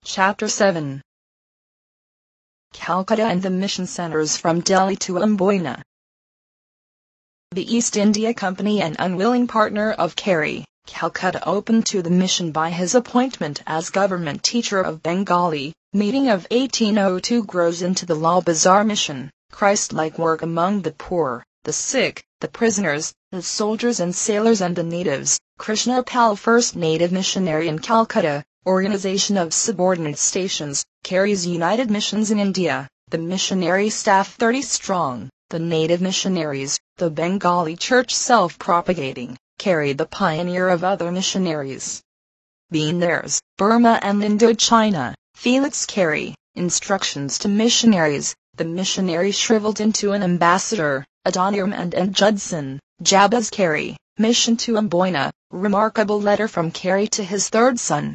Chapter 7. Calcutta and the Mission Centers from Delhi to Amboina. The East India Company, an unwilling partner of Carey, Calcutta opened to the mission by his appointment as government teacher of Bengali. Meeting of 1802 grows into the Lal Bazaar mission, Christ-like work among the poor, the sick, the prisoners, the soldiers and sailors and the natives. Krishna Pal, first native missionary in Calcutta. Organization of subordinate stations, Carey's United Missions in India, the missionary staff 30 strong, the native missionaries, the Bengali church self-propagating, Carey the pioneer of other missionaries. Benares, Burma and Indochina, Felix Carey, instructions to missionaries, the missionary shriveled into an ambassador, Adoniram and Judson, Jabez Carey, mission to Amboina, remarkable letter from Carey to his third son.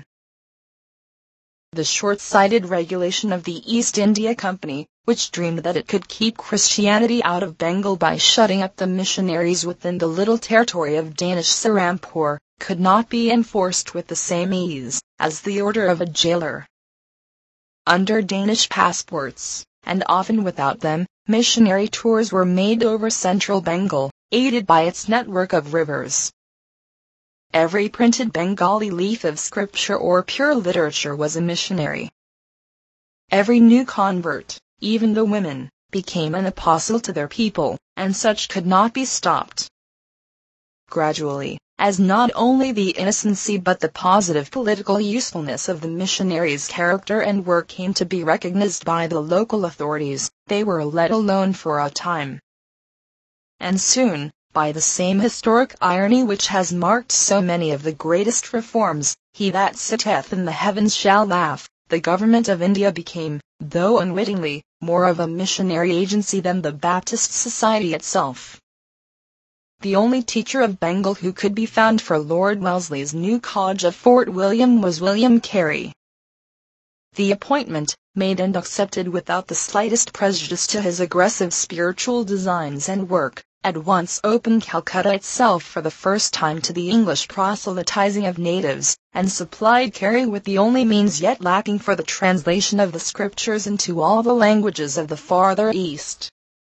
The short-sighted regulation of the East India Company, which dreamed that it could keep Christianity out of Bengal by shutting up the missionaries within the little territory of Danish Serampore, could not be enforced with the same ease as the order of a jailer. Under Danish passports, and often without them, missionary tours were made over central Bengal, aided by its network of rivers. Every printed Bengali leaf of scripture or pure literature was a missionary. Every new convert, even the women, became an apostle to their people, and such could not be stopped. Gradually, as not only the innocency but the positive political usefulness of the missionaries' character and work came to be recognized by the local authorities, they were let alone for a time. And soon, by the same historic irony which has marked so many of the greatest reforms, he that sitteth in the heavens shall laugh, the government of India became, though unwittingly, more of a missionary agency than the Baptist Society itself. The only teacher of Bengal who could be found for Lord Wellesley's new college of Fort William was William Carey. The appointment, made and accepted without the slightest prejudice to his aggressive spiritual designs and work, at once opened Calcutta itself for the first time to the English proselytizing of natives, and supplied Carey with the only means yet lacking for the translation of the scriptures into all the languages of the farther East.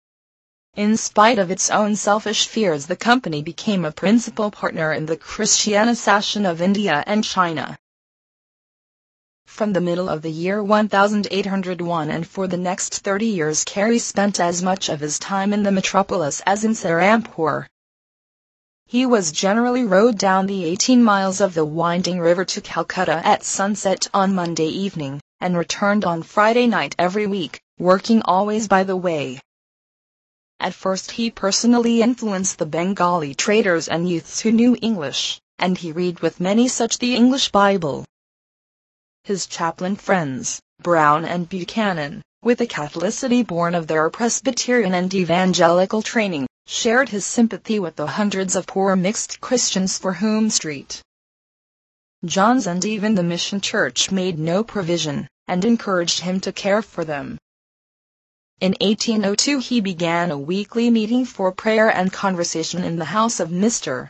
In spite of its own selfish fears, the company became a principal partner in the Christianization of India and China. From the middle of the year 1801 and for the next 30 years Carey spent as much of his time in the metropolis as in Serampore. He was generally rowed down the 18 miles of the winding river to Calcutta at sunset on Monday evening, and returned on Friday night every week, working always by the way. At first he personally influenced the Bengali traders and youths who knew English, and he read with many such the English Bible. His chaplain friends, Brown and Buchanan, with a Catholicity born of their Presbyterian and evangelical training, shared his sympathy with the hundreds of poor mixed Christians for whom St. John's and even the Mission Church made no provision, and encouraged him to care for them. In 1802 he began a weekly meeting for prayer and conversation in the house of Mr.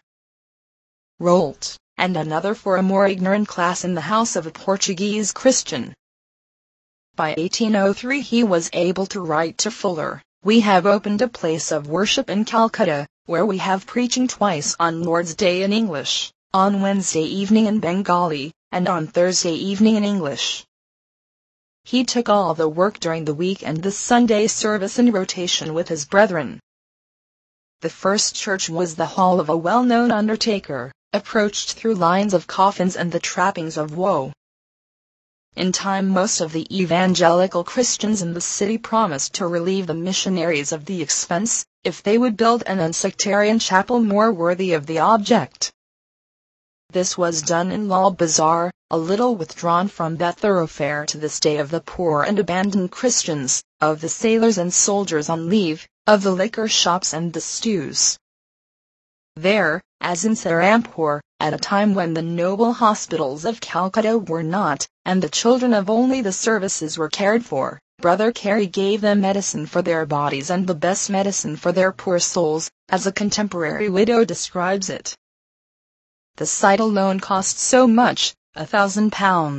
Rolt, and another for a more ignorant class in the house of a Portuguese Christian. By 1803 he was able to write to Fuller, "We have opened a place of worship in Calcutta, where we have preaching twice on Lord's Day in English, on Wednesday evening in Bengali, and on Thursday evening in English." He took all the work during the week and the Sunday service in rotation with his brethren. The first church was the hall of a well-known undertaker, approached through lines of coffins and the trappings of woe. In time most of the evangelical Christians in the city promised to relieve the missionaries of the expense, if they would build an unsectarian chapel more worthy of the object. This was done in Lal Bazaar, a little withdrawn from that thoroughfare to this day of the poor and abandoned Christians, of the sailors and soldiers on leave, of the liquor shops and the stews. There, as in Serampore, at a time when the noble hospitals of Calcutta were not, and the children of only the services were cared for, Brother Carey gave them medicine for their bodies and the best medicine for their poor souls, as a contemporary widow describes it. The sight alone cost so much, £1,000.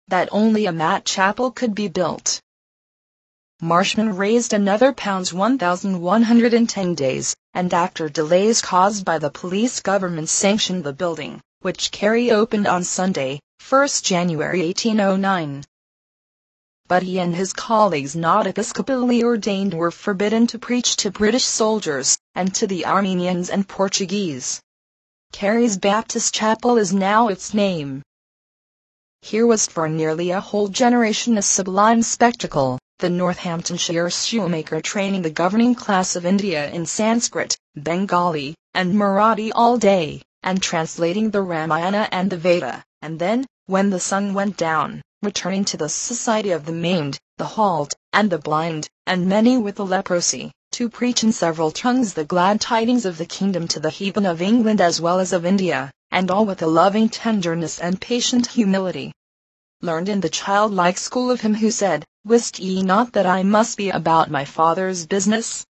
that only a mat chapel could be built. Marshman raised another £1,110 days, and after delays caused by the police, government sanctioned the building, which Carey opened on Sunday, 1st January 1809. But he and his colleagues not episcopally ordained were forbidden to preach to British soldiers, and to the Armenians and Portuguese. Carey's Baptist Chapel is now its name. Here was for nearly a whole generation a sublime spectacle, the Northamptonshire shoemaker training the governing class of India in Sanskrit, Bengali, and Marathi all day, and translating the Ramayana and the Veda, and then, when the sun went down, returning to the society of the maimed, the halt, and the blind, and many with the leprosy, to preach in several tongues the glad tidings of the kingdom to the heathen of England as well as of India, and all with a loving tenderness and patient humility. Learned in the childlike school of him who said, "Wist ye not that I must be about my Father's business?"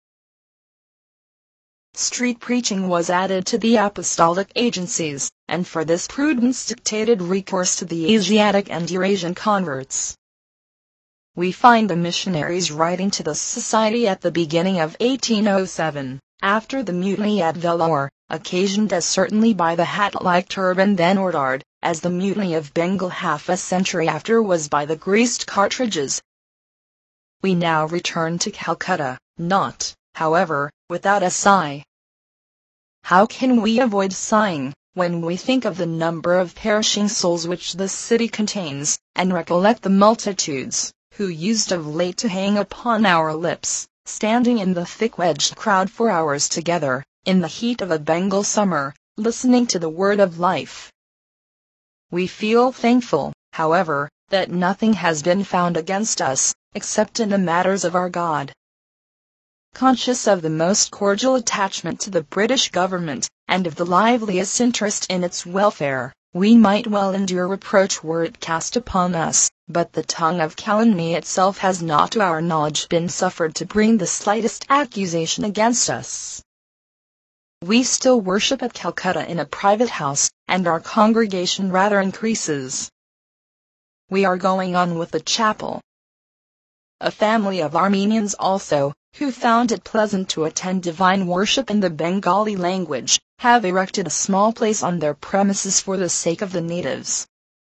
Street preaching was added to the apostolic agencies, and for this prudence dictated recourse to the Asiatic and Eurasian converts. We find the missionaries writing to the Society at the beginning of 1807, after the mutiny at Vellore, occasioned as certainly by the hat-like turban then ordered, as the mutiny of Bengal half a century after was by the greased cartridges. We now return to Calcutta, not, however, without a sigh. How can we avoid sighing, when we think of the number of perishing souls which this city contains, and recollect the multitudes, who used of late to hang upon our lips, standing in the thick-wedged crowd for hours together, in the heat of a Bengal summer, listening to the word of life? We feel thankful, however, that nothing has been found against us, except in the matters of our God. Conscious of the most cordial attachment to the British government, and of the liveliest interest in its welfare, we might well endure reproach were it cast upon us, but the tongue of calumny itself has not to our knowledge been suffered to bring the slightest accusation against us. We still worship at Calcutta in a private house, and our congregation rather increases. We are going on with the chapel. A family of Armenians also, who found it pleasant to attend divine worship in the Bengali language, have erected a small place on their premises for the sake of the natives.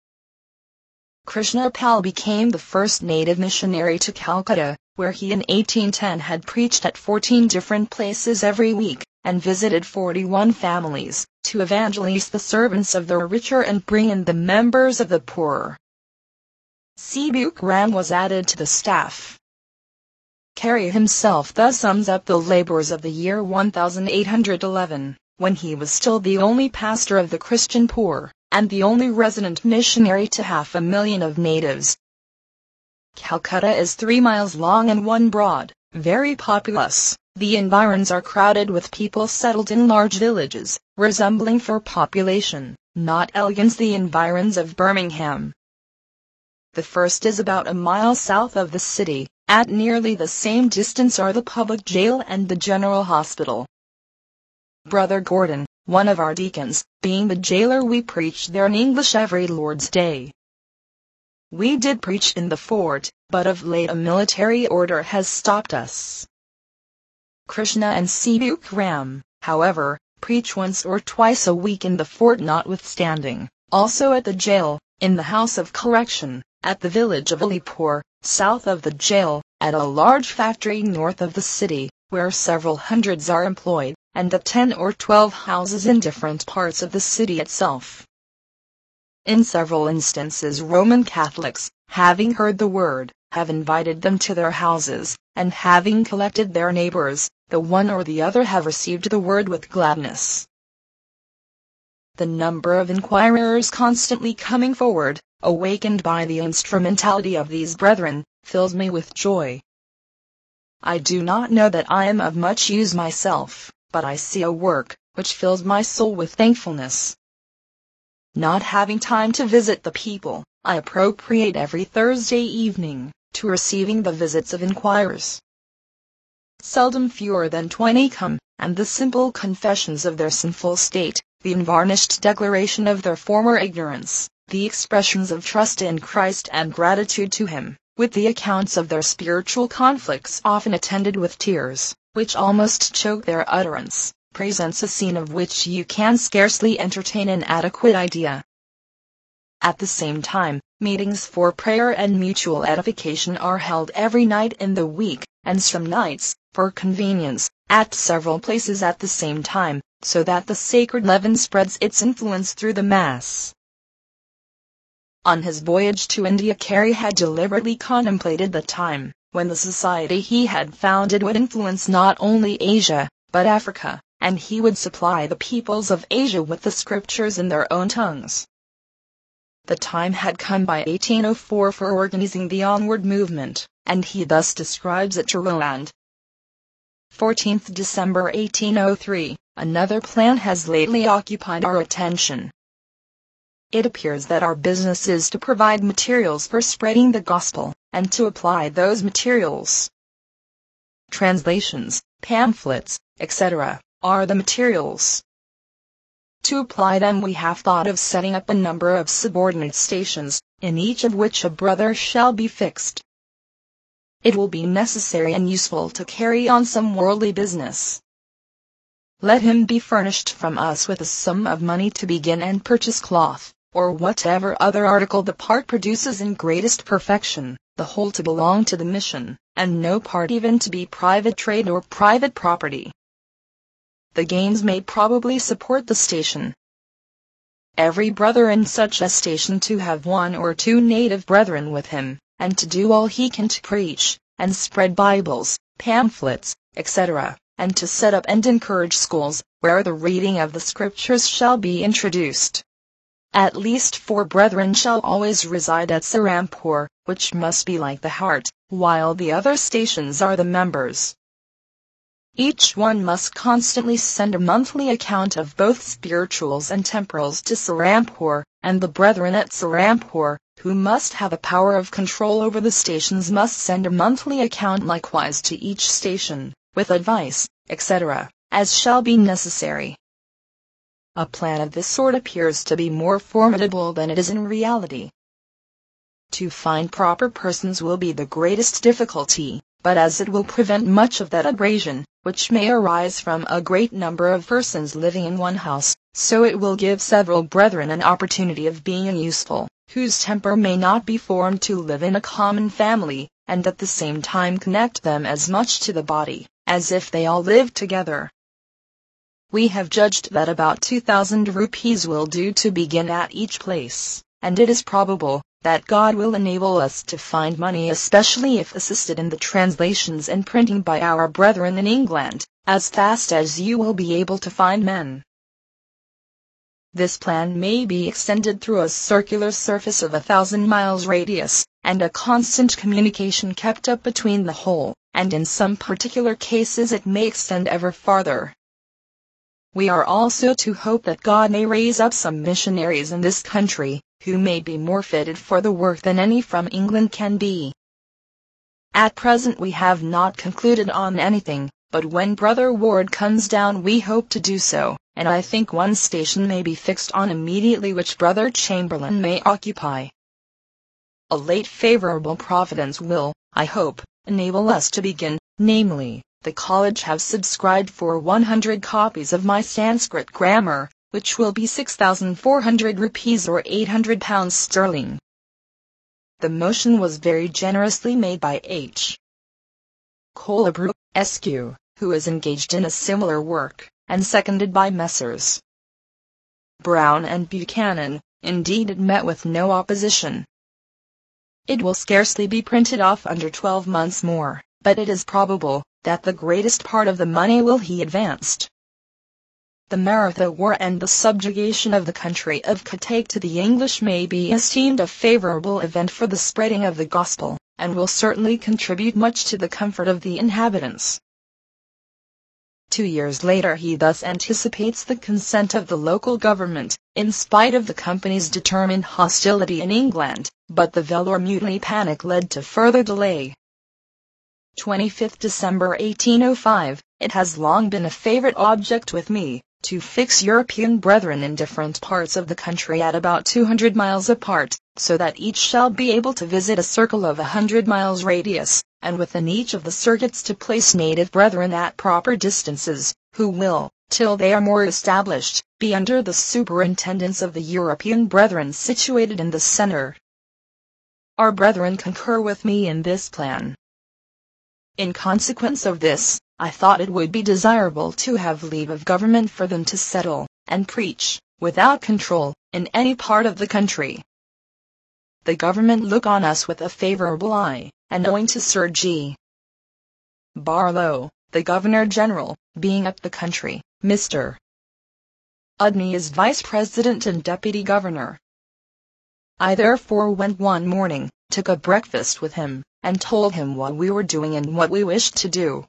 Krishna Pal became the first native missionary to Calcutta, where he in 1810 had preached at 14 different places every week, and visited 41 families, to evangelize the servants of the richer and bring in the members of the poorer. Sebuk Ram was added to the staff. Carey himself thus sums up the labors of the year 1811, when he was still the only pastor of the Christian poor, and the only resident missionary to 500,000 of natives. Calcutta is 3 miles long and 1 broad, very populous. The environs are crowded with people settled in large villages, resembling for population, not elegance, the environs of Birmingham. The first is about a mile south of the city. At nearly the same distance are the public jail and the general hospital. Brother Gordon, one of our deacons, being the jailer, we preached there in English every Lord's Day. We did preach in the fort, but of late a military order has stopped us. Krishna and Sebuk Ram, however, preach once or twice a week in the fort notwithstanding, also at the jail, in the house of correction, at the village of Alipur, south of the jail, at a large factory north of the city, where several hundreds are employed, and at 10 or 12 houses in different parts of the city itself. In several instances Roman Catholics, having heard the word, have invited them to their houses, and having collected their neighbors, the one or the other have received the word with gladness. The number of inquirers constantly coming forward, awakened by the instrumentality of these brethren, fills me with joy. I do not know that I am of much use myself, but I see a work, which fills my soul with thankfulness. Not having time to visit the people, I appropriate every Thursday evening, to receiving the visits of inquirers. Seldom fewer than 20 come, and the simple confessions of their sinful state, the unvarnished declaration of their former ignorance, the expressions of trust in Christ and gratitude to Him, with the accounts of their spiritual conflicts often attended with tears, which almost choke their utterance, presents a scene of which you can scarcely entertain an adequate idea. At the same time, meetings for prayer and mutual edification are held every night in the week, and some nights, for convenience, at several places at the same time, so that the sacred leaven spreads its influence through the Mass. On his voyage to India, Carey had deliberately contemplated the time when the society he had founded would influence not only Asia, but Africa, and he would supply the peoples of Asia with the Scriptures in their own tongues. The time had come by 1804 for organizing the onward movement, and he thus describes it to Roland. 14th December 1803, another plan has lately occupied our attention. It appears that our business is to provide materials for spreading the gospel, and to apply those materials. Translations, pamphlets, etc., are the materials. To apply them we have thought of setting up a number of subordinate stations, in each of which a brother shall be fixed. It will be necessary and useful to carry on some worldly business. Let him be furnished from us with a sum of money to begin and purchase cloth, or whatever other article the part produces in greatest perfection, the whole to belong to the mission, and no part even to be private trade or private property. The gains may probably support the station. Every brother in such a station to have 1 or 2 native brethren with him, and to do all he can to preach, and spread Bibles, pamphlets, etc., and to set up and encourage schools, where the reading of the Scriptures shall be introduced. At least 4 brethren shall always reside at Serampore, which must be like the heart, while the other stations are the members. Each one must constantly send a monthly account of both spirituals and temporals to Serampore, and the brethren at Serampore, who must have a power of control over the stations, must send a monthly account likewise to each station, with advice, etc., as shall be necessary. A plan of this sort appears to be more formidable than it is in reality. To find proper persons will be the greatest difficulty, but as it will prevent much of that abrasion, which may arise from a great number of persons living in one house, so it will give several brethren an opportunity of being useful, whose temper may not be formed to live in a common family, and at the same time connect them as much to the body, as if they all lived together. We have judged that about 2,000 rupees will do to begin at each place, and it is probable that God will enable us to find money, especially if assisted in the translations and printing by our brethren in England, as fast as you will be able to find men. This plan may be extended through a circular surface of 1,000 miles radius, and a constant communication kept up between the whole, and in some particular cases it may extend ever farther. We are also to hope that God may raise up some missionaries in this country, who may be more fitted for the work than any from England can be. At present we have not concluded on anything, but when Brother Ward comes down we hope to do so, and I think one station may be fixed on immediately which Brother Chamberlain may occupy. A late favorable providence will, I hope, enable us to begin, namely, the college have subscribed for 100 copies of my Sanskrit grammar, which will be 6,400 rupees or £800 sterling. The motion was very generously made by H. Colebrook, Sq., who is engaged in a similar work, and seconded by Messrs. Brown and Buchanan. Indeed, it met with no opposition. It will scarcely be printed off under 12 months more, but it is probable that the greatest part of the money will be advanced. The Maratha War and the subjugation of the country of Cuttack to the English may be esteemed a favorable event for the spreading of the gospel, and will certainly contribute much to the comfort of the inhabitants. 2 years later he thus anticipates the consent of the local government, in spite of the company's determined hostility in England, but the Vellore Mutiny panic led to further delay. 25th December 1805, it has long been a favorite object with me, to fix European brethren in different parts of the country at about 200 miles apart, so that each shall be able to visit a circle of 100 miles radius, and within each of the circuits to place native brethren at proper distances, who will, till they are more established, be under the superintendence of the European brethren situated in the center. Our brethren concur with me in this plan. In consequence of this, I thought it would be desirable to have leave of government for them to settle, and preach, without control, in any part of the country. The government look on us with a favorable eye, and owing to Sir G. Barlow, the Governor-General, being up the country, Mr. Udney is Vice President and Deputy Governor. I therefore went one morning, took a breakfast with him, and told him what we were doing and what we wished to do.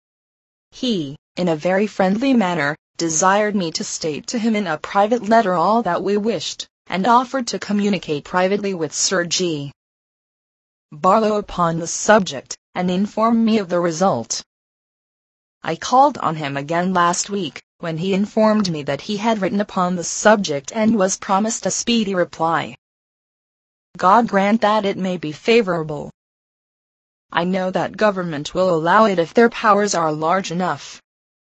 He, in a very friendly manner, desired me to state to him in a private letter all that we wished, and offered to communicate privately with Sir G. Barlow upon the subject, and inform me of the result. I called on him again last week, when he informed me that he had written upon the subject and was promised a speedy reply. God grant that it may be favorable. I know that government will allow it if their powers are large enough.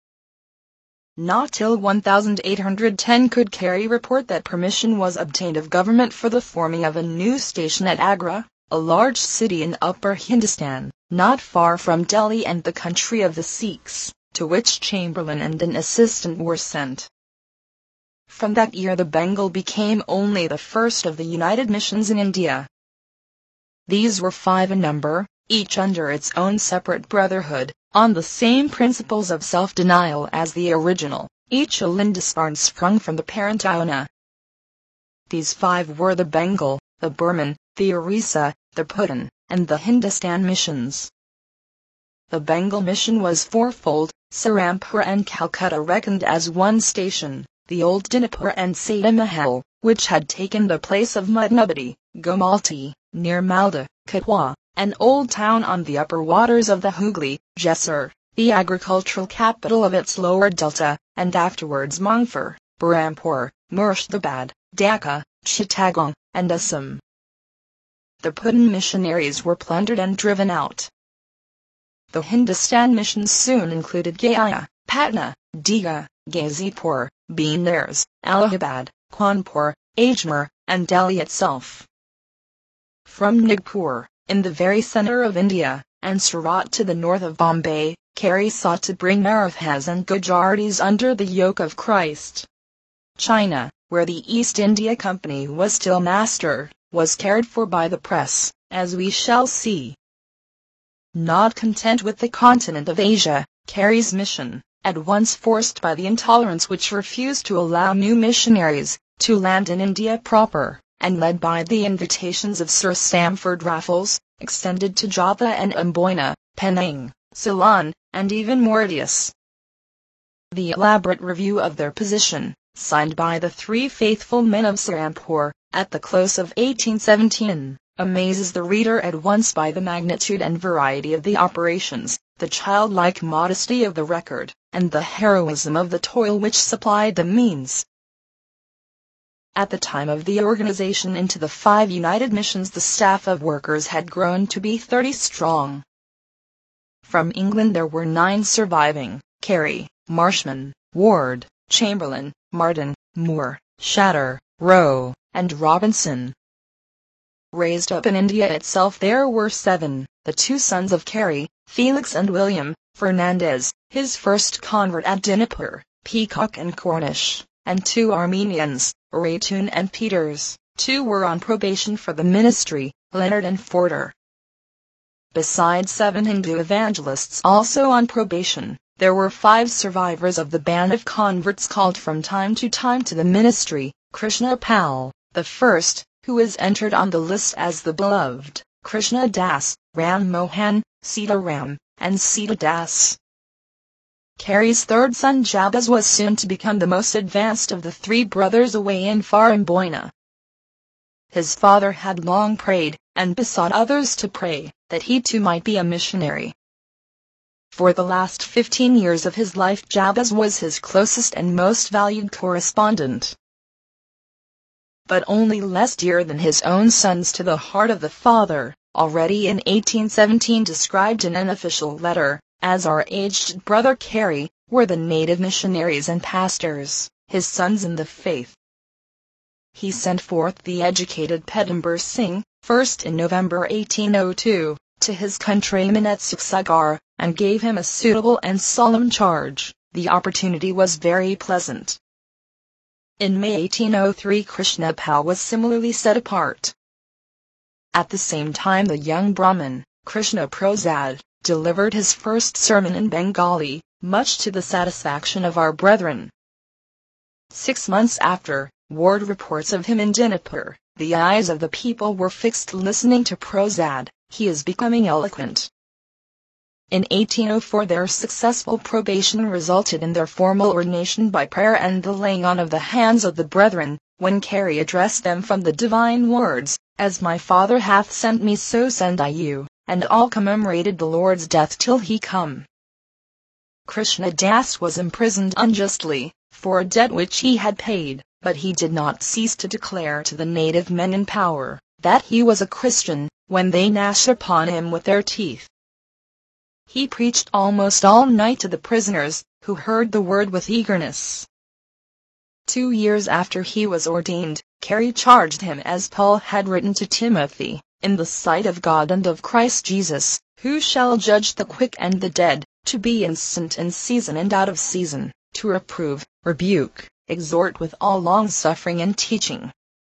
Not till 1810 could Carey report that permission was obtained of government for the forming of a new station at Agra, a large city in Upper Hindustan, not far from Delhi and the country of the Sikhs, to which Chamberlain and an assistant were sent. From that year the Bengal became only the first of the United Missions in India. These were 5 in number, each under its own separate brotherhood, on the same principles of self-denial as the original, each a Lindisfarne sprung from the parent Iona. These 5 were the Bengal, the Burman, the Orissa, the Puttan, and the Hindustan missions. The Bengal mission was fourfold, Serampore and Calcutta reckoned as one station, the old Dinapur and Sada Mahal, which had taken the place of Mudnabadi, Gomalti, near Malda, Katwa, an old town on the upper waters of the Hooghly, Jessore, the agricultural capital of its lower delta, and afterwards Mongphur, Barampur, Murshidabad, Dhaka, Chittagong, and Assam. The Puttan missionaries were plundered and driven out. The Hindustan missions soon included Gaya, Patna, Digha, Ghazipur, Benares, Allahabad, Kanpur, Ajmer, and Delhi itself. From Nagpur, in the very center of India, and Surat to the north of Bombay, Carey sought to bring Marathas and Gujaratis under the yoke of Christ. China, where the East India Company was still master, was cared for by the press, as we shall see. Not content with the continent of Asia, Carey's mission, at once forced by the intolerance which refused to allow new missionaries to land in India proper, and led by the invitations of Sir Stamford Raffles, extended to Java and Amboina, Penang, Ceylon, and even Mauritius. The elaborate review of their position, signed by the 3 faithful men of Serampore, at the close of 1817, amazes the reader at once by the magnitude and variety of the operations, the childlike modesty of the record, and the heroism of the toil which supplied the means. At the time of the organization into the 5 United Missions the staff of workers had grown to be 30 strong. From England there were 9 surviving, Carey, Marshman, Ward, Chamberlain, Martin, Moore, Shatter, Rowe, and Robinson. Raised up in India itself there were 7, the 2 sons of Carey, Felix and William, Fernandez, his first convert at Dinapur, Peacock and Cornish, and 2 Armenians, Raytoun and Peters. 2 were on probation for the ministry, Leonard and Forder. Besides 7 Hindu evangelists also on probation, there were 5 survivors of the band of converts called from time to the ministry, Krishna Pal, the first, who is entered on the list as the beloved, Krishna Das, Ram Mohan, Sita Ram, and Sita Das. Carey's 3rd son Jabaz was soon to become the most advanced of the 3 brothers away in far Amboina. His father had long prayed, and besought others to pray, that he too might be a missionary. For the last 15 years of his life Jabez was his closest and most valued correspondent, but only less dear than his own sons to the heart of the father, already in 1817 described in an official letter, as our aged brother Carey, were the native missionaries and pastors, his sons in the faith. He sent forth the educated Pedambar Singh, first in November 1802, to his countrymen at Sukhsagar, and gave him a suitable and solemn charge. The opportunity was very pleasant. In May 1803 Krishna Pal was similarly set apart. At the same time the young Brahmin, Krishna Prasad, delivered his first sermon in Bengali, much to the satisfaction of our brethren. 6 months after, Ward reports of him in Dinapur, the eyes of the people were fixed listening to Prasad, he is becoming eloquent. In 1804 their successful probation resulted in their formal ordination by prayer and the laying on of the hands of the brethren, when Carey addressed them from the divine words, "As my Father hath sent me so send I you," and all commemorated the Lord's death till he come. Krishna Das was imprisoned unjustly, for a debt which he had paid, but he did not cease to declare to the native men in power, that he was a Christian, when they gnashed upon him with their teeth. He preached almost all night to the prisoners, who heard the word with eagerness. 2 years after he was ordained, Carey charged him as Paul had written to Timothy, in the sight of God and of Christ Jesus, who shall judge the quick and the dead, to be instant in season and out of season, to reprove, rebuke, exhort with all long-suffering and teaching.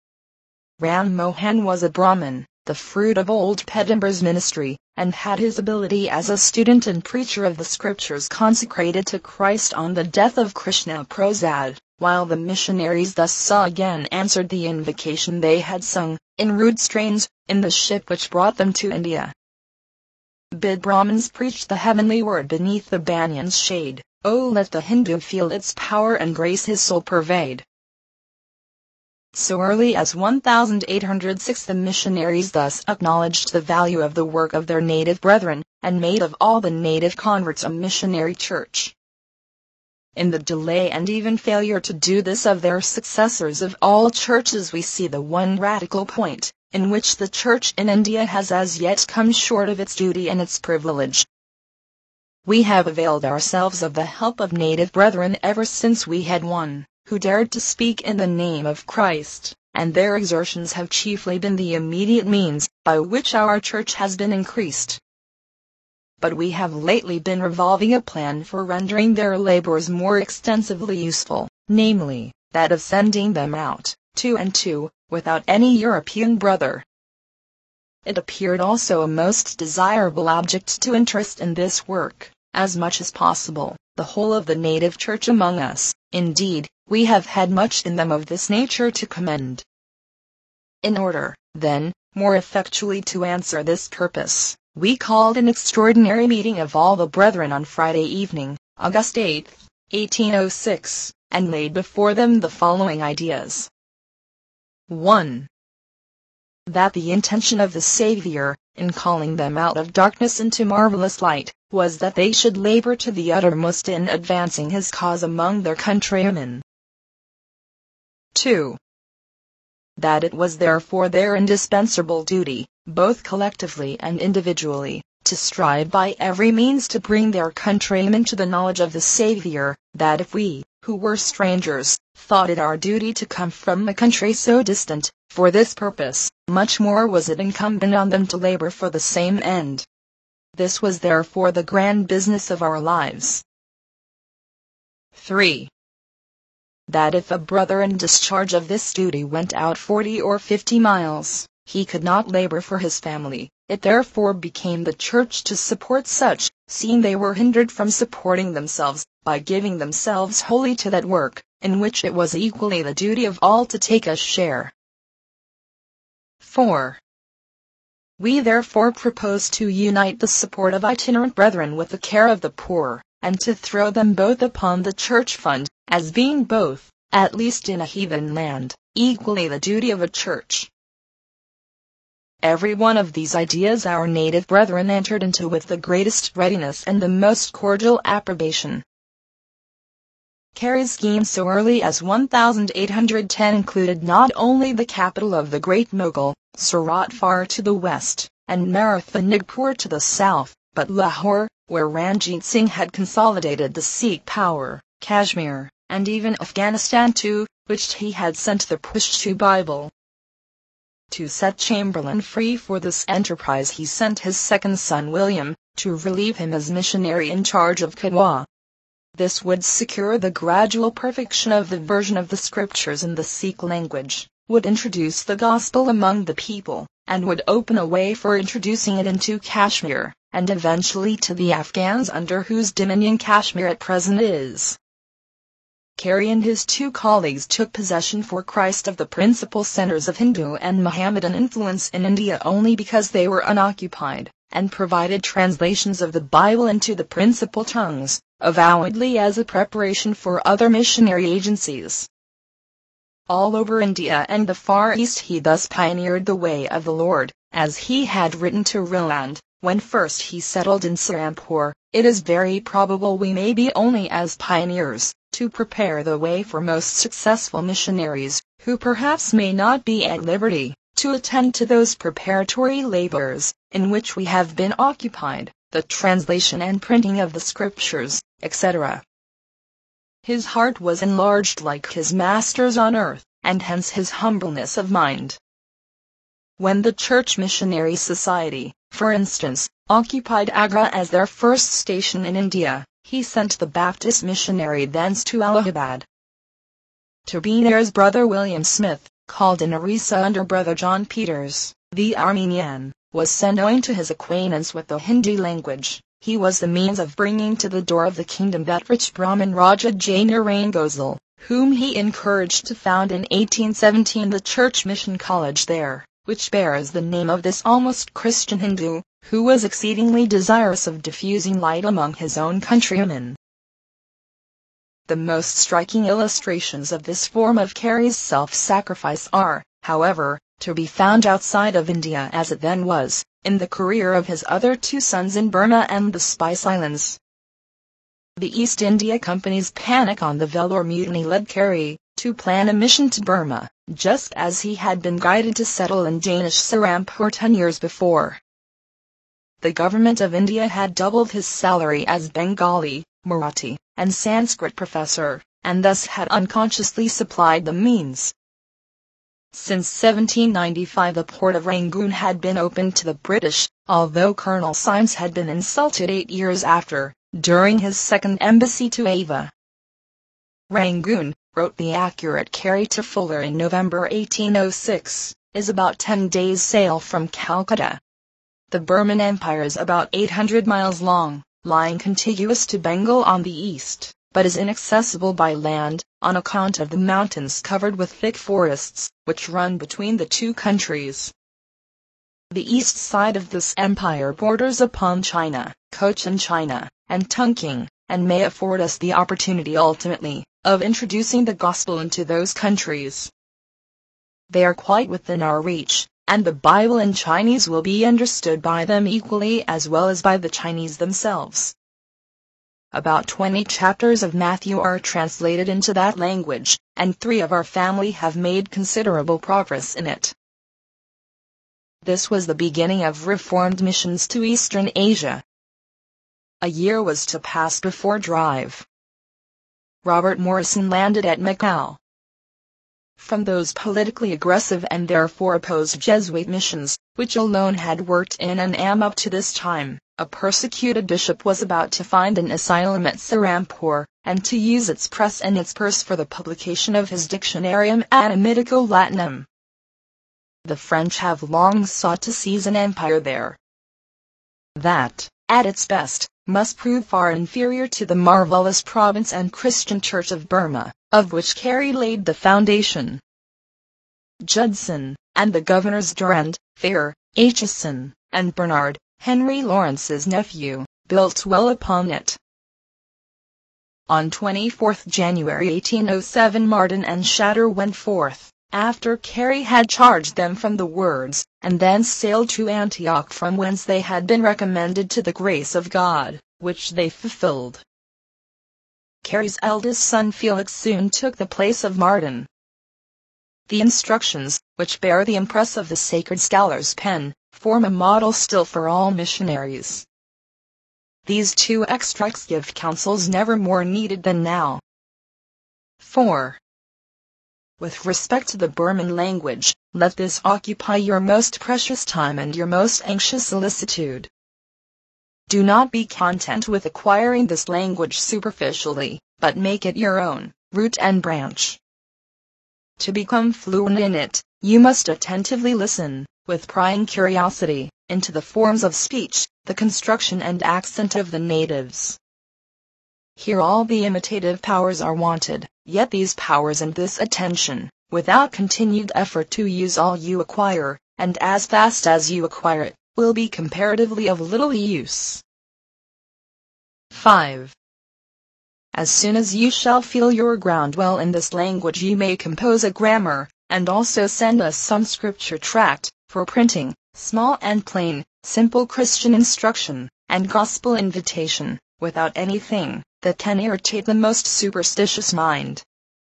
Ram Mohan was a Brahmin, the fruit of old Pedambar's ministry, and had his ability as a student and preacher of the scriptures consecrated to Christ on the death of Krishna Prasad, while the missionaries thus saw again answered the invocation they had sung, in rude strains, in the ship which brought them to India. Bid Brahmins preach the heavenly word beneath the banyan's shade, oh let the Hindu feel its power and grace his soul pervade. So early as 1806 the missionaries thus acknowledged the value of the work of their native brethren, and made of all the native converts a missionary church. In the delay and even failure to do this of their successors of all churches we see the one radical point, in which the church in India has as yet come short of its duty and its privilege. We have availed ourselves of the help of native brethren ever since we had one, who dared to speak in the name of Christ, and their exertions have chiefly been the immediate means by which our church has been increased. But we have lately been revolving a plan for rendering their labors more extensively useful, namely, that of sending them out, 2 and 2, without any European brother. It appeared also a most desirable object to interest in this work, as much as possible, the whole of the native church among us. Indeed, we have had much in them of this nature to commend. In order, then, more effectually to answer this purpose, we called an extraordinary meeting of all the brethren on Friday evening, August 8, 1806, and laid before them the following ideas. 1. That the intention of the Savior, in calling them out of darkness into marvelous light, was that they should labor to the uttermost in advancing his cause among their countrymen. 2. That it was therefore their indispensable duty, both collectively and individually, to strive by every means to bring their countrymen to the knowledge of the Savior, that if we, who were strangers, thought it our duty to come from a country so distant, for this purpose, much more was it incumbent on them to labor for the same end. This was therefore the grand business of our lives. 3. That if a brother in discharge of this duty went out 40 or 50 miles, he could not labor for his family. It therefore became the church to support such, seeing they were hindered from supporting themselves, by giving themselves wholly to that work, in which it was equally the duty of all to take a share. 4. We therefore propose to unite the support of itinerant brethren with the care of the poor, and to throw them both upon the church fund, as being both, at least in a heathen land, equally the duty of a church. Every one of these ideas our native brethren entered into with the greatest readiness and the most cordial approbation. Cary's scheme so early as 1810 included not only the capital of the great Mughal, Surat far to the west, and Maratha-Nagpur to the south, but Lahore, where Ranjit Singh had consolidated the Sikh power, Kashmir, and even Afghanistan too, which he had sent the Pashto Bible. To set Chamberlain free for this enterprise he sent his second son William, to relieve him as missionary in charge of Katwa. This would secure the gradual perfection of the version of the scriptures in the Sikh language, would introduce the gospel among the people, and would open a way for introducing it into Kashmir, and eventually to the Afghans under whose dominion Kashmir at present is. Cary and his two colleagues took possession for Christ of the principal centers of Hindu and Mohammedan influence in India only because they were unoccupied, and provided translations of the Bible into the principal tongues, avowedly as a preparation for other missionary agencies. All over India and the Far East he thus pioneered the way of the Lord, as he had written to Ryland, when first he settled in Serampore. It is very probable we may be only as pioneers, to prepare the way for most successful missionaries, who perhaps may not be at liberty to attend to those preparatory labors, in which we have been occupied, the translation and printing of the scriptures, etc. His heart was enlarged like his master's on earth, and hence his humbleness of mind. When the Church Missionary Society, for instance, occupied Agra as their first station in India, he sent the Baptist missionary thence to Allahabad. Turbinaire's brother William Smith, called in Orissa under brother John Peters, the Armenian, was sent owing to his acquaintance with the Hindi language. He was the means of bringing to the door of the kingdom that rich Brahmin Raja J. Narain Gosal, whom he encouraged to found in 1817 the Church Mission College there, which bears the name of this almost Christian Hindu, who was exceedingly desirous of diffusing light among his own countrymen. The most striking illustrations of this form of Cary's self-sacrifice are, however, to be found outside of India as it then was, in the career of his other two sons in Burma and the Spice Islands. The East India Company's panic on the Vellore mutiny led Cary to plan a mission to Burma, just as he had been guided to settle in Danish Serampore 10 years before. The government of India had doubled his salary as Bengali, Marathi, and Sanskrit professor, and thus had unconsciously supplied the means. Since 1795 the port of Rangoon had been opened to the British, although Colonel Symes had been insulted 8 years after, during his second embassy to Ava. Rangoon, wrote the accurate Cary to Fuller in November 1806, is about 10 days' sail from Calcutta. The Burman Empire is about 800 miles long, lying contiguous to Bengal on the east, but is inaccessible by land, on account of the mountains covered with thick forests, which run between the two countries. The east side of this empire borders upon China, Cochin China, and Tonking, and may afford us the opportunity ultimately, of introducing the gospel into those countries. They are quite within our reach, and the Bible in Chinese will be understood by them equally as well as by the Chinese themselves. About 20 chapters of Matthew are translated into that language, and 3 of our family have made considerable progress in it. This was the beginning of Reformed missions to Eastern Asia. A year was to pass before Drive Robert Morrison landed at Macau. From those politically aggressive and therefore opposed Jesuit missions, which alone had worked in Annam up to this time, a persecuted bishop was about to find an asylum at Serampore, and to use its press and its purse for the publication of his Dictionarium Anamitico Latinum. The French have long sought to seize an empire there. That, at its best, must prove far inferior to the marvelous province and Christian Church of Burma, of which Cary laid the foundation. Judson, and the governors Durand, Thayer, Aitchison, and Bernard, Henry Lawrence's nephew, built well upon it. On 24 January 1807 Martin and Shatter went forth, after Carey had charged them from the words, and then sailed to Antioch, from whence they had been recommended to the grace of God, which they fulfilled. Carey's eldest son Felix soon took the place of Martin. The instructions, which bear the impress of the sacred scholar's pen, form a model still for all missionaries. These two extracts give counsels never more needed than now. 4. With respect to the Burman language, let this occupy your most precious time and your most anxious solicitude. Do not be content with acquiring this language superficially, but make it your own, root and branch. To become fluent in it, you must attentively listen, with prying curiosity, into the forms of speech, the construction and accent of the natives. Here all the imitative powers are wanted, yet these powers and this attention, without continued effort to use all you acquire, and as fast as you acquire it, will be comparatively of little use. 5. As soon as you shall feel your ground well in this language, you may compose a grammar, and also send us some scripture tract, for printing, small and plain, simple Christian instruction, and gospel invitation, without anything that can irritate the most superstitious mind.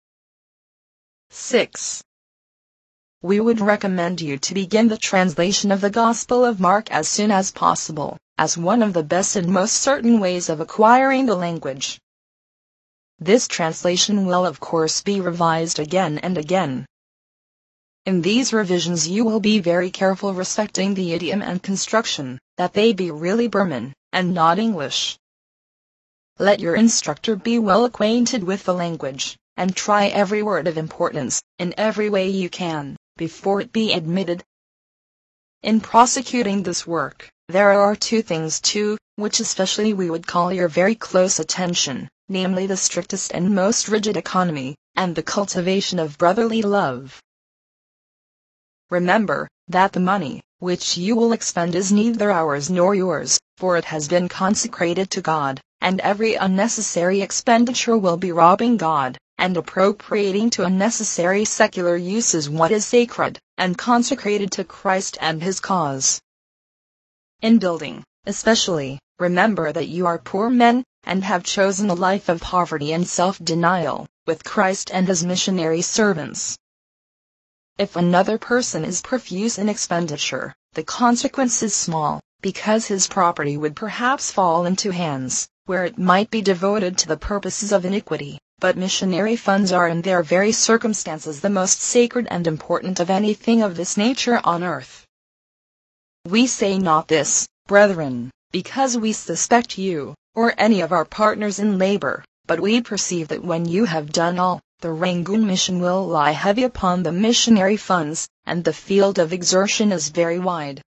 6. We would recommend you to begin the translation of the Gospel of Mark as soon as possible, as one of the best and most certain ways of acquiring the language. This translation will of course be revised again and again. In these revisions you will be very careful respecting the idiom and construction, that they be really Burman, and not English. Let your instructor be well acquainted with the language, and try every word of importance, in every way you can, before it be admitted. In prosecuting this work, there are two things too, which especially we would call your very close attention, namely the strictest and most rigid economy, and the cultivation of brotherly love. Remember, that the money, which you will expend is neither ours nor yours, for it has been consecrated to God, and every unnecessary expenditure will be robbing God, and appropriating to unnecessary secular uses what is sacred, and consecrated to Christ and His cause. In building, especially, remember that you are poor men, and have chosen a life of poverty and self-denial, with Christ and His missionary servants. If another person is profuse in expenditure, the consequence is small, because his property would perhaps fall into hands, where it might be devoted to the purposes of iniquity, but missionary funds are in their very circumstances the most sacred and important of anything of this nature on earth. We say not this, brethren, because we suspect you, or any of our partners in labor, but we perceive that when you have done all, the Rangoon mission will lie heavy upon the missionary funds, and the field of exertion is very wide.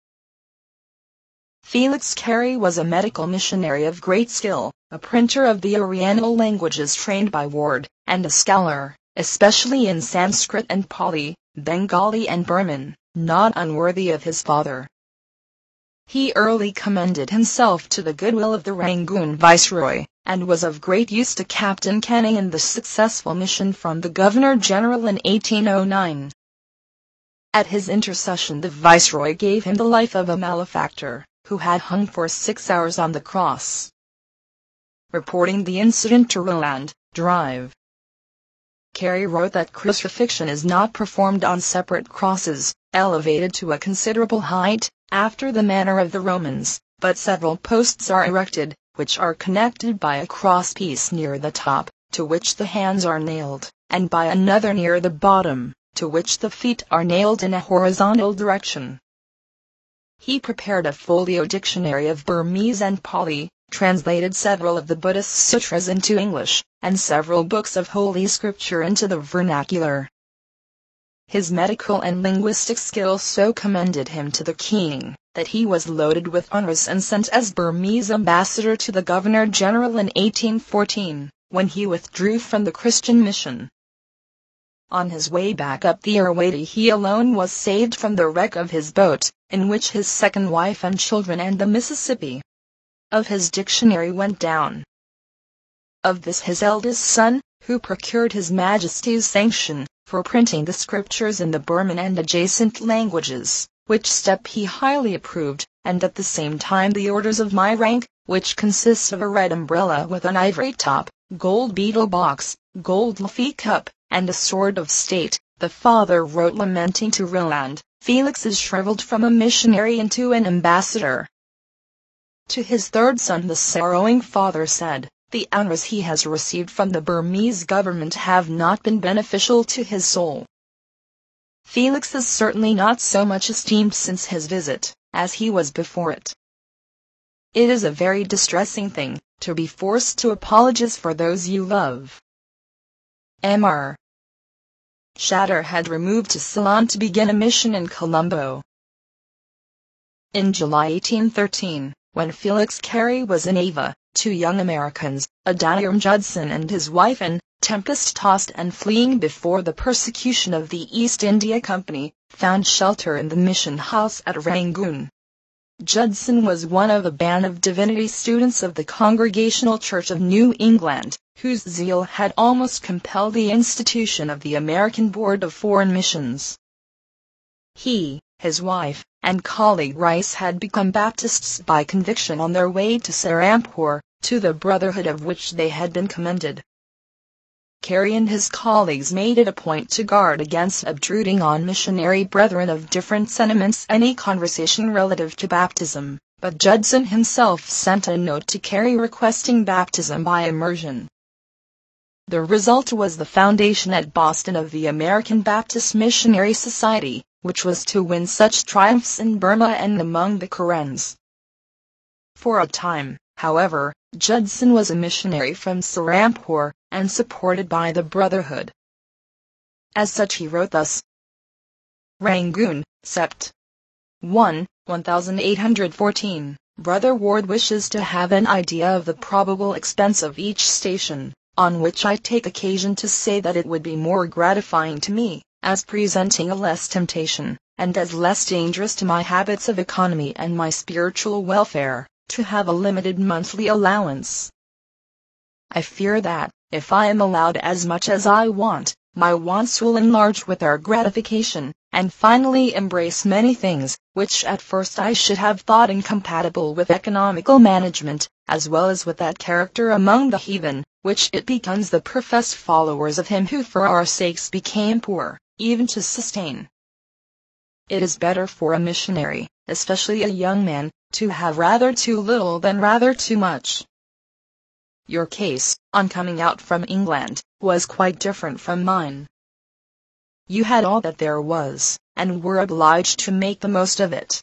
Felix Carey was a medical missionary of great skill, a printer of the Oriental languages trained by Ward, and a scholar, especially in Sanskrit and Pali, Bengali and Burman, not unworthy of his father. He early commended himself to the goodwill of the Rangoon viceroy, and was of great use to Captain Canning in the successful mission from the Governor-General in 1809. At his intercession the viceroy gave him the life of a malefactor, who had hung for 6 hours on the cross. Reporting the incident to Roland, Drive, Carey wrote that crucifixion is not performed on separate crosses, elevated to a considerable height, after the manner of the Romans, but several posts are erected, which are connected by a cross-piece near the top, to which the hands are nailed, and by another near the bottom, to which the feet are nailed in a horizontal direction. He prepared a folio dictionary of Burmese and Pali, translated several of the Buddhist sutras into English, and several books of Holy Scripture into the vernacular. His medical and linguistic skill so commended him to the king, that he was loaded with honors and sent as Burmese ambassador to the Governor-General in 1814, when he withdrew from the Christian mission. On his way back up the Irrawaddy he alone was saved from the wreck of his boat, in which his second wife and children and the Mississippi of his dictionary went down. Of this his eldest son, who procured His Majesty's sanction, for printing the scriptures in the Burman and adjacent languages, which step he highly approved, and at the same time the orders of my rank, which consists of a red umbrella with an ivory top, gold betel box, gold Laffy cup, and a sword of state. The father wrote lamenting to Ryland, Felix is shriveled from a missionary into an ambassador. To his third son the sorrowing father said, the honors he has received from the Burmese government have not been beneficial to his soul. Felix is certainly not so much esteemed since his visit, as he was before it. It is a very distressing thing, to be forced to apologize for those you love. Mr. Shatter had removed to Ceylon to begin a mission in Colombo. In July 1813, when Felix Carey was in Ava, two young Americans, Adoniram Judson and his wife, and, tempest-tossed and fleeing before the persecution of the East India Company, found shelter in the mission house at Rangoon. Judson was one of a band of divinity students of the Congregational Church of New England, whose zeal had almost compelled the institution of the American Board of Foreign Missions. He, his wife, and colleague Rice had become Baptists by conviction on their way to Serampore, to the brotherhood of which they had been commended. Carey and his colleagues made it a point to guard against obtruding on missionary brethren of different sentiments any conversation relative to baptism, but Judson himself sent a note to Carey requesting baptism by immersion. The result was the foundation at Boston of the American Baptist Missionary Society, which was to win such triumphs in Burma and among the Karens. For a time, however, Judson was a missionary from Serampore, and supported by the Brotherhood. As such he wrote thus: Rangoon, Sept. 1, 1814. Brother Ward wishes to have an idea of the probable expense of each station, on which I take occasion to say that it would be more gratifying to me, as presenting a less temptation, and as less dangerous to my habits of economy and my spiritual welfare, to have a limited monthly allowance. I fear that, if I am allowed as much as I want, my wants will enlarge with our gratification, and finally embrace many things, which at first I should have thought incompatible with economical management, as well as with that character among the heathen, which it becomes the professed followers of him who for our sakes became poor, even to sustain. It is better for a missionary, especially a young man, to have rather too little than rather too much. Your case, on coming out from England, was quite different from mine. You had all that there was, and were obliged to make the most of it.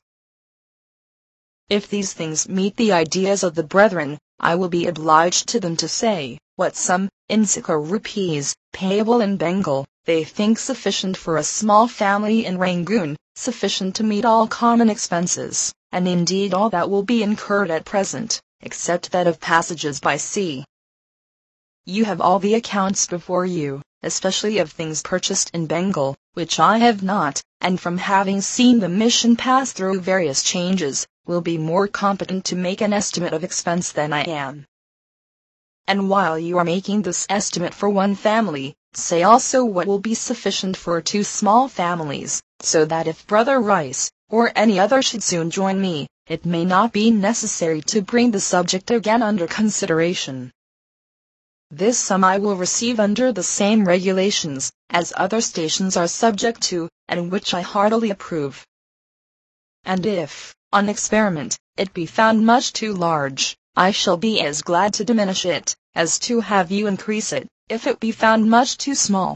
If these things meet the ideas of the brethren, I will be obliged to them to say, what sum, in Sikh rupees, payable in Bengal, they think sufficient for a small family in Rangoon, sufficient to meet all common expenses, and indeed all that will be incurred at present, except that of passages by sea. You have all the accounts before you, especially of things purchased in Bengal, which I have not, and from having seen the mission pass through various changes, will be more competent to make an estimate of expense than I am. And while you are making this estimate for one family, say also what will be sufficient for two small families, so that if Brother Rice, or any other should soon join me, it may not be necessary to bring the subject again under consideration. This sum I will receive under the same regulations, as other stations are subject to, and which I heartily approve. And if, on experiment, it be found much too large, I shall be as glad to diminish it, as to have you increase it, if it be found much too small.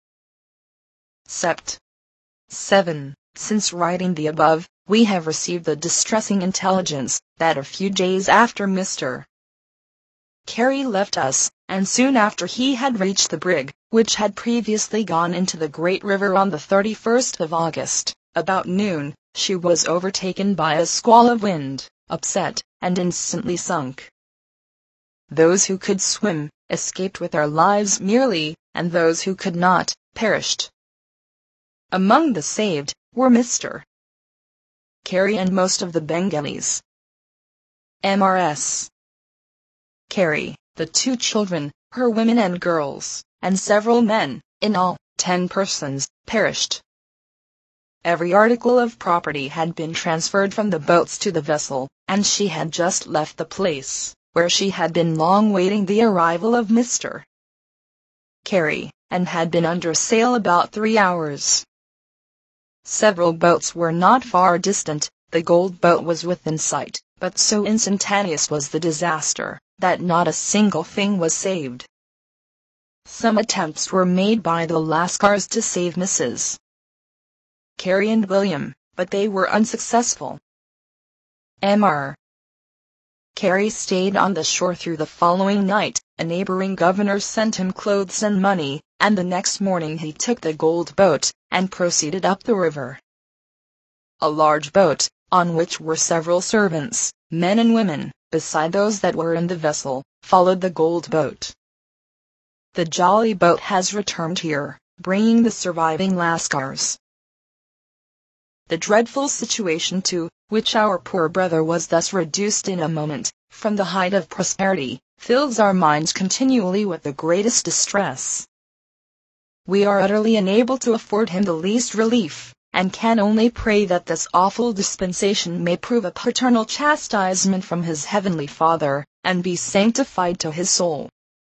Sept. 7. Since writing the above, we have received the distressing intelligence, that a few days after Mr. Carey left us, and soon after he had reached the brig, which had previously gone into the great river on the 31st of August, about noon, she was overtaken by a squall of wind, upset, and instantly sunk. Those who could swim, escaped with their lives merely, and those who could not, perished. Among the saved, were Mr. Carey and most of the Bengalis. Mrs. Carey, the two children, her women and girls, and several men, in all, 10 persons perished. Every article of property had been transferred from the boats to the vessel, and she had just left the place, where she had been long waiting the arrival of Mr. Carey, and had been under sail about 3 hours. Several boats were not far distant, the gold boat was within sight, but so instantaneous was the disaster, that not a single thing was saved. Some attempts were made by the Lascars to save Mrs. Carey and William, but they were unsuccessful. Mr. Carey stayed on the shore through the following night. A neighboring governor sent him clothes and money, and the next morning he took the gold boat, and proceeded up the river. A large boat, on which were several servants, men and women, beside those that were in the vessel, followed the gold boat. The jolly boat has returned here, bringing the surviving Lascars. The dreadful situation to which our poor brother was thus reduced in a moment, from the height of prosperity, fills our minds continually with the greatest distress. We are utterly unable to afford him the least relief, and can only pray that this awful dispensation may prove a paternal chastisement from his heavenly Father, and be sanctified to his soul.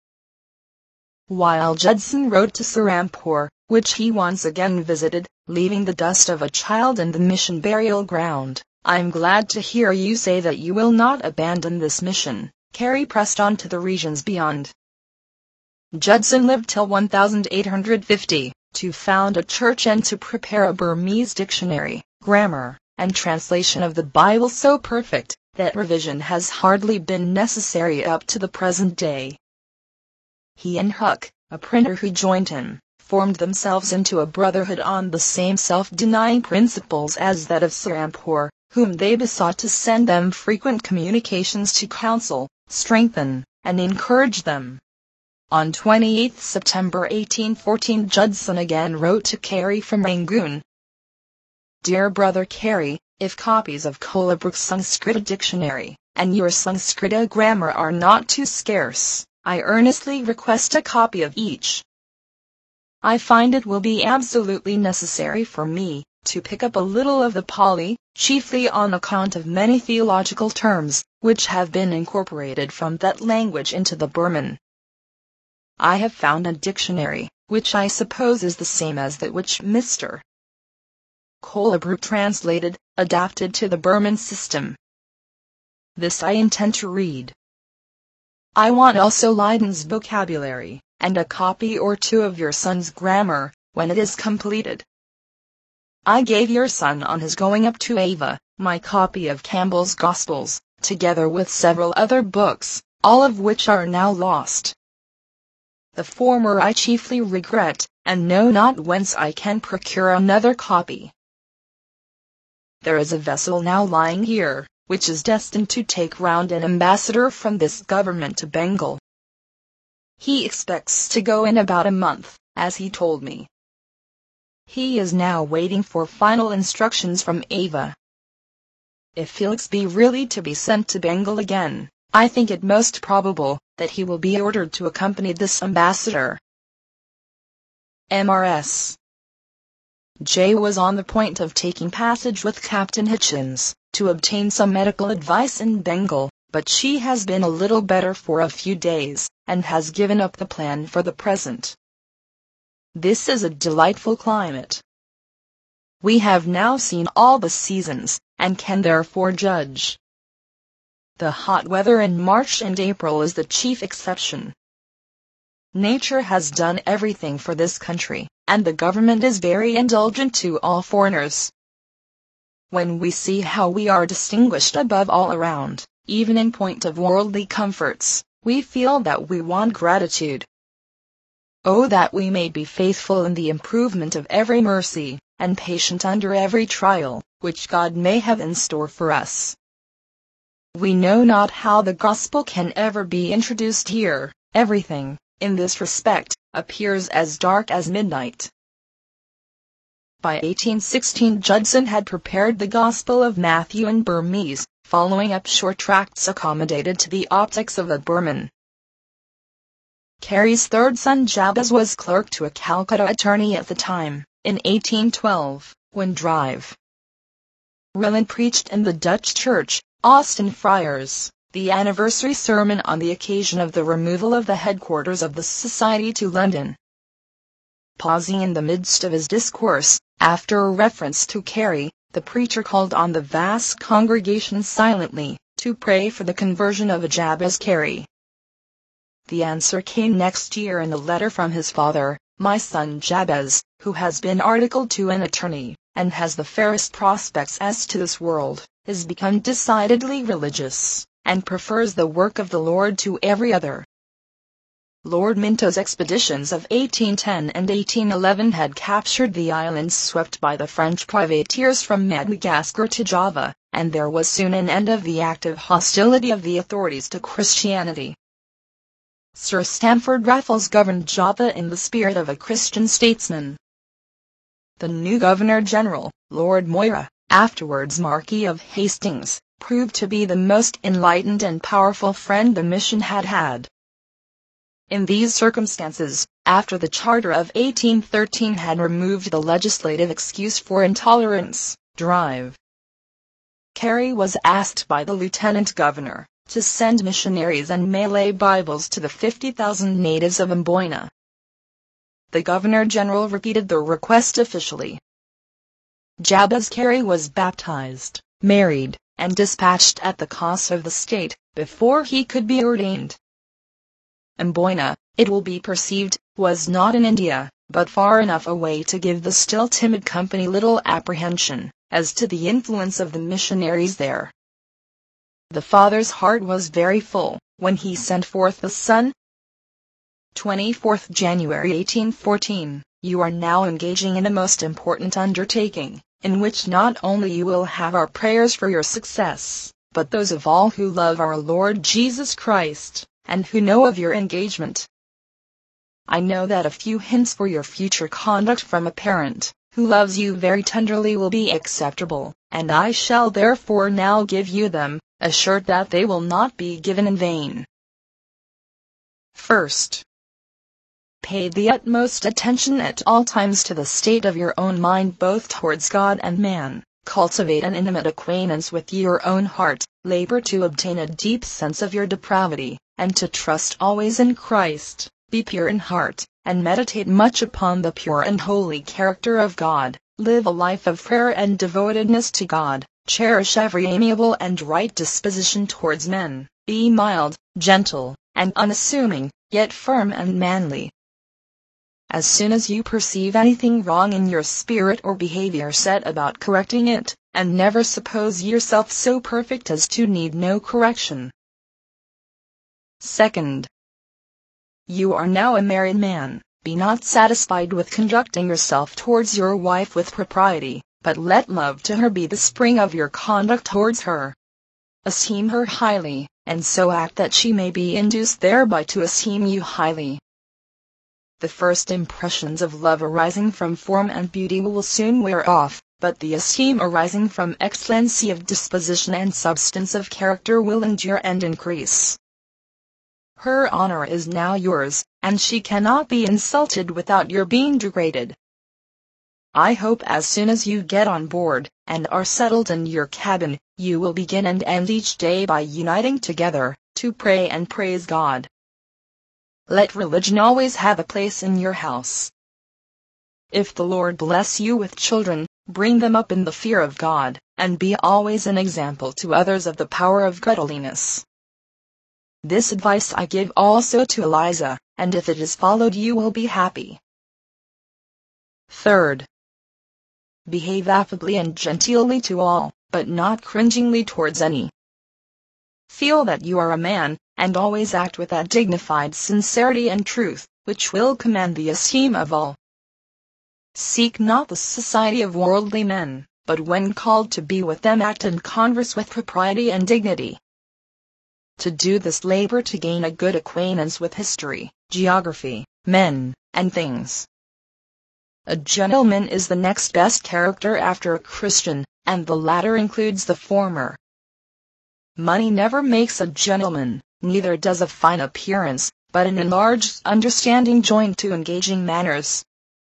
While Judson wrote to Serampore, which he once again visited, leaving the dust of a child in the mission burial ground, I am glad to hear you say that you will not abandon this mission. Carey pressed on to the regions beyond. Judson lived till 1850, to found a church and to prepare a Burmese dictionary, grammar, and translation of the Bible so perfect, that revision has hardly been necessary up to the present day. He and Huck, a printer who joined him, formed themselves into a brotherhood on the same self-denying principles as that of Serampore, whom they besought to send them frequent communications to counsel, strengthen, and encourage them. On 28 September 1814 Judson again wrote to Carey from Rangoon. Dear Brother Carey, if copies of Colebrook's Sanskrita Dictionary, and your Sanskrita grammar are not too scarce, I earnestly request a copy of each. I find it will be absolutely necessary for me to pick up a little of the Pali, chiefly on account of many theological terms, which have been incorporated from that language into the Burman. I have found a dictionary, which I suppose is the same as that which Mr. Colebrook translated, adapted to the Burman system. This I intend to read. I want also Leyden's vocabulary, and a copy or two of your son's grammar, when it is completed. I gave your son on his going up to Ava, my copy of Campbell's Gospels, together with several other books, all of which are now lost. The former I chiefly regret, and know not whence I can procure another copy. There is a vessel now lying here, which is destined to take round an ambassador from this government to Bengal. He expects to go in about a month, as he told me. He is now waiting for final instructions from Ava. If Felix be really to be sent to Bengal again, I think it most probable that he will be ordered to accompany this ambassador. Mrs. J was on the point of taking passage with Captain Hitchens, to obtain some medical advice in Bengal, but she has been a little better for a few days, and has given up the plan for the present. This is a delightful climate. We have now seen all the seasons, and can therefore judge. The hot weather in March and April is the chief exception. Nature has done everything for this country, and the government is very indulgent to all foreigners. When we see how we are distinguished above all around, even in point of worldly comforts, we feel that we want gratitude. Oh, that we may be faithful in the improvement of every mercy, and patient under every trial, which God may have in store for us. We know not how the gospel can ever be introduced here. Everything, in this respect, appears as dark as midnight. By 1816 Judson had prepared the Gospel of Matthew in Burmese, following up short tracts accommodated to the optics of a Burman. Cary's third son Jabez was clerk to a Calcutta attorney at the time, in 1812, when Drive Ryland preached in the Dutch Church, Austin Friars, the anniversary sermon on the occasion of the removal of the headquarters of the Society to London. Pausing in the midst of his discourse, after a reference to Cary, the preacher called on the vast congregation silently to pray for the conversion of Jabez Cary. The answer came next year in a letter from his father: "My son Jabez, who has been articled to an attorney, and has the fairest prospects as to this world, is become decidedly religious, and prefers the work of the Lord to every other." Lord Minto's expeditions of 1810 and 1811 had captured the islands swept by the French privateers from Madagascar to Java, and there was soon an end of the active hostility of the authorities to Christianity. Sir Stamford Raffles governed Java in the spirit of a Christian statesman. The new Governor-General, Lord Moira, afterwards Marquis of Hastings, proved to be the most enlightened and powerful friend the mission had had. In these circumstances, after the Charter of 1813 had removed the legislative excuse for intolerance, Drive Cary was asked by the Lieutenant Governor to send missionaries and Malay Bibles to the 50,000 natives of Amboina. The Governor-General repeated the request officially. Jabez Cary was baptized, married, and dispatched at the cost of the state, before he could be ordained. Amboina, it will be perceived, was not in India, but far enough away to give the still timid company little apprehension as to the influence of the missionaries there. The father's heart was very full when he sent forth the son. 24th January 1814. You are now engaging in a most important undertaking, in which not only you will have our prayers for your success, but those of all who love our Lord Jesus Christ, and who know of your engagement. I know that a few hints for your future conduct from a parent who loves you very tenderly will be acceptable, and I shall therefore now give you them, assured that they will not be given in vain. First, pay the utmost attention at all times to the state of your own mind both towards God and man. Cultivate an intimate acquaintance with your own heart, labor to obtain a deep sense of your depravity, and to trust always in Christ. Be pure in heart, and meditate much upon the pure and holy character of God. Live a life of prayer and devotedness to God. Cherish every amiable and right disposition towards men. Be mild, gentle, and unassuming, yet firm and manly. As soon as you perceive anything wrong in your spirit or behavior, set about correcting it, and never suppose yourself so perfect as to need no correction. Second, you are now a married man. Be not satisfied with conducting yourself towards your wife with propriety, but let love to her be the spring of your conduct towards her. Esteem her highly, and so act that she may be induced thereby to esteem you highly. The first impressions of love arising from form and beauty will soon wear off, but the esteem arising from excellency of disposition and substance of character will endure and increase. Her honor is now yours, and she cannot be insulted without your being degraded. I hope as soon as you get on board, and are settled in your cabin, you will begin and end each day by uniting together, to pray and praise God. Let religion always have a place in your house. If the Lord bless you with children, bring them up in the fear of God, and be always an example to others of the power of godliness. This advice I give also to Eliza, and if it is followed you will be happy. Third, behave affably and genteelly to all, but not cringingly towards any. Feel that you are a man, and always act with that dignified sincerity and truth, which will command the esteem of all. Seek not the society of worldly men, but when called to be with them act and converse with propriety and dignity. To do this labor to gain a good acquaintance with history, geography, men, and things. A gentleman is the next best character after a Christian, and the latter includes the former. Money never makes a gentleman, neither does a fine appearance, but an enlarged understanding joined to engaging manners.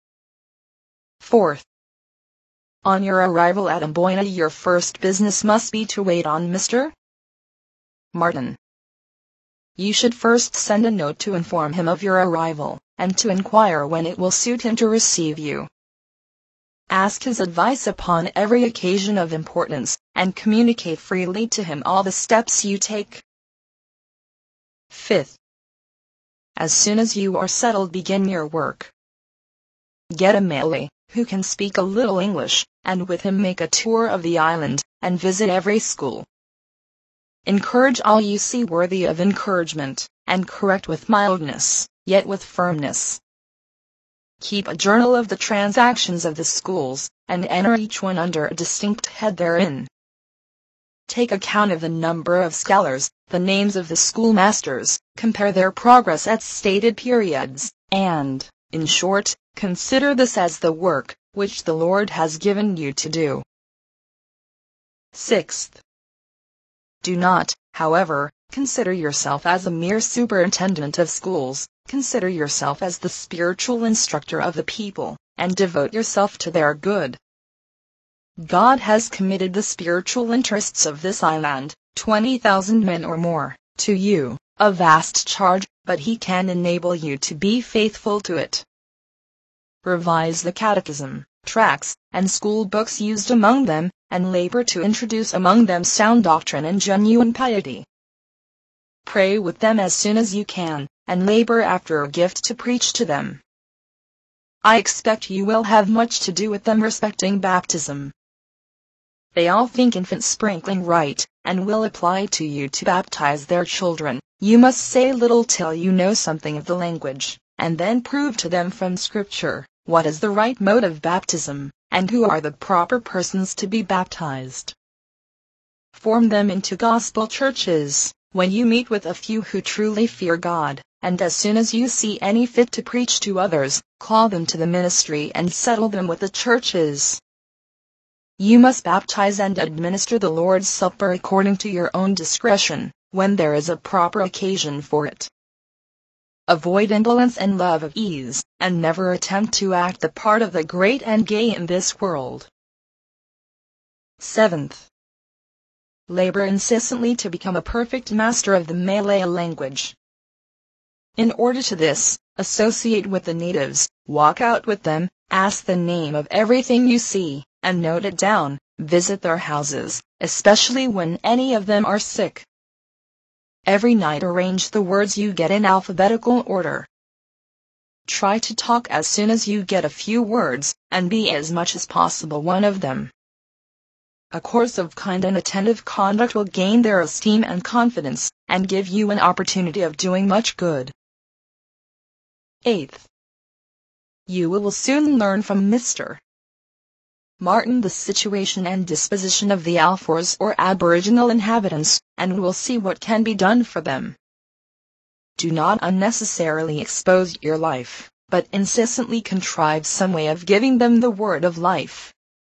4th. On your arrival at Amboina, your first business must be to wait on Mr. Martin. You should first send a note to inform him of your arrival, and to inquire when it will suit him to receive you. Ask his advice upon every occasion of importance, and communicate freely to him all the steps you take. 5th. As soon as you are settled, begin your work. Get a Malay, who can speak a little English, and with him make a tour of the island, and visit every school. Encourage all you see worthy of encouragement, and correct with mildness, yet with firmness. Keep a journal of the transactions of the schools, and enter each one under a distinct head therein. Take account of the number of scholars, the names of the schoolmasters, compare their progress at stated periods, and, in short, consider this as the work which the Lord has given you to do. 6th. Do not, however, consider yourself as a mere superintendent of schools. Consider yourself as the spiritual instructor of the people, and devote yourself to their good. God has committed the spiritual interests of this island, 20,000 men or more, to you, a vast charge, but He can enable you to be faithful to it. Revise the catechism, tracts, and school books used among them, and labor to introduce among them sound doctrine and genuine piety. Pray with them as soon as you can, and labor after a gift to preach to them. I expect you will have much to do with them respecting baptism. They all think infant sprinkling right, and will apply to you to baptize their children. You must say little till you know something of the language, and then prove to them from Scripture what is the right mode of baptism, and who are the proper persons to be baptized. Form them into gospel churches, when you meet with a few who truly fear God, and as soon as you see any fit to preach to others, call them to the ministry and settle them with the churches. You must baptize and administer the Lord's Supper according to your own discretion, when there is a proper occasion for it. Avoid indolence and love of ease, and never attempt to act the part of the great and gay in this world. 7th. Labor incessantly to become a perfect master of the Malay language. In order to this, associate with the natives, walk out with them, ask the name of everything you see, and note it down. Visit their houses, especially when any of them are sick. Every night arrange the words you get in alphabetical order. Try to talk as soon as you get a few words, and be as much as possible one of them. A course of kind and attentive conduct will gain their esteem and confidence, and give you an opportunity of doing much good. 8th. You will soon learn from Mr. Martin the situation and disposition of the Alfoors or aboriginal inhabitants, and will see what can be done for them. Do not unnecessarily expose your life, but incessantly contrive some way of giving them the word of life.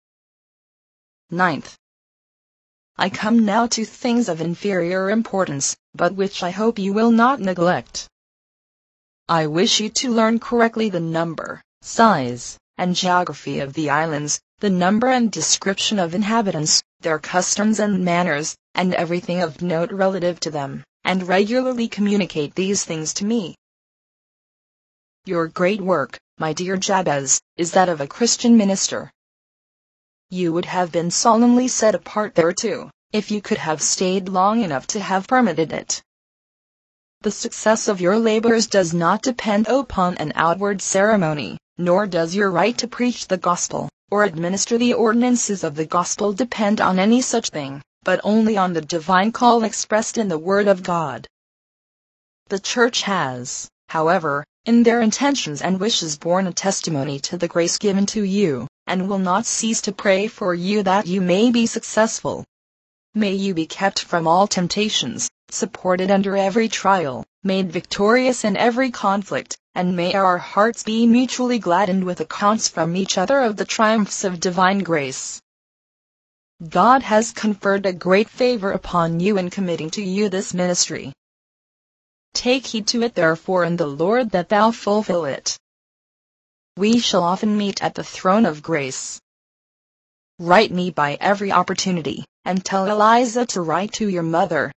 9th. I come now to things of inferior importance, but which I hope you will not neglect. I wish you to learn correctly the number, size, and geography of the islands, the number and description of inhabitants, their customs and manners, and everything of note relative to them, and regularly communicate these things to me. Your great work, my dear Jabez, is that of a Christian minister. You would have been solemnly set apart thereto, if you could have stayed long enough to have permitted it. The success of your labors does not depend upon an outward ceremony, nor does your right to preach the gospel, or administer the ordinances of the gospel depend on any such thing, but only on the divine call expressed in the Word of God. The Church has, however, in their intentions and wishes borne a testimony to the grace given to you, and will not cease to pray for you that you may be successful. May you be kept from all temptations, supported under every trial, made victorious in every conflict, and may our hearts be mutually gladdened with accounts from each other of the triumphs of divine grace. God has conferred a great favor upon you in committing to you this ministry. Take heed to it therefore in the Lord that thou fulfill it. We shall often meet at the throne of grace. Write me by every opportunity, and tell Eliza to write to your mother.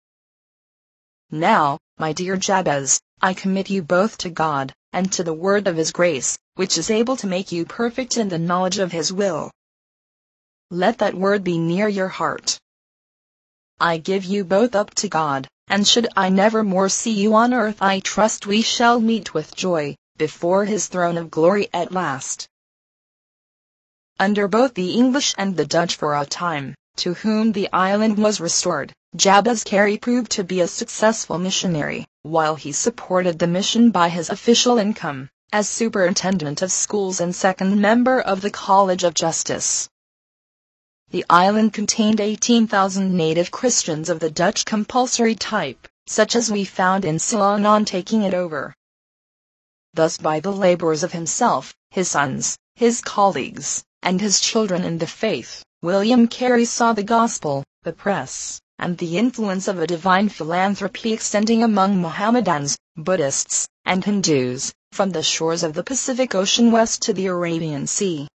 Now, my dear Jabez, I commit you both to God, and to the word of his grace, which is able to make you perfect in the knowledge of his will. Let that word be near your heart. I give you both up to God, and should I never more see you on earth, I trust we shall meet with joy before his throne of glory at last. Under both the English and the Dutch for a time, to whom the island was restored, Jabez Carey proved to be a successful missionary, while he supported the mission by his official income, as superintendent of schools and second member of the College of Justice. The island contained 18,000 native Christians of the Dutch compulsory type, such as we found in Ceylon on taking it over. Thus by the labors of himself, his sons, his colleagues, and his children in the faith, William Carey saw the gospel, the press, and the influence of a divine philanthropy extending among Mohammedans, Buddhists, and Hindus, from the shores of the Pacific Ocean west to the Arabian Sea.